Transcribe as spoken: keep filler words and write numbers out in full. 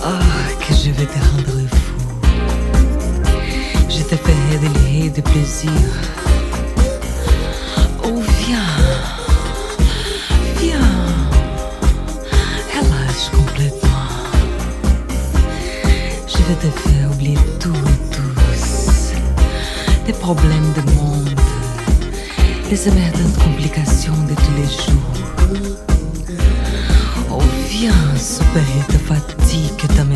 Ah, que je vais te rendre fou. Je te ferai délirer de plaisir. Oh, viens, viens, relâche complètement. Je vais te faire oublier tout et tous, des problèmes de monde, les émergentes complications de tous les jours. Oh, viens, supérer ta fatigue, ta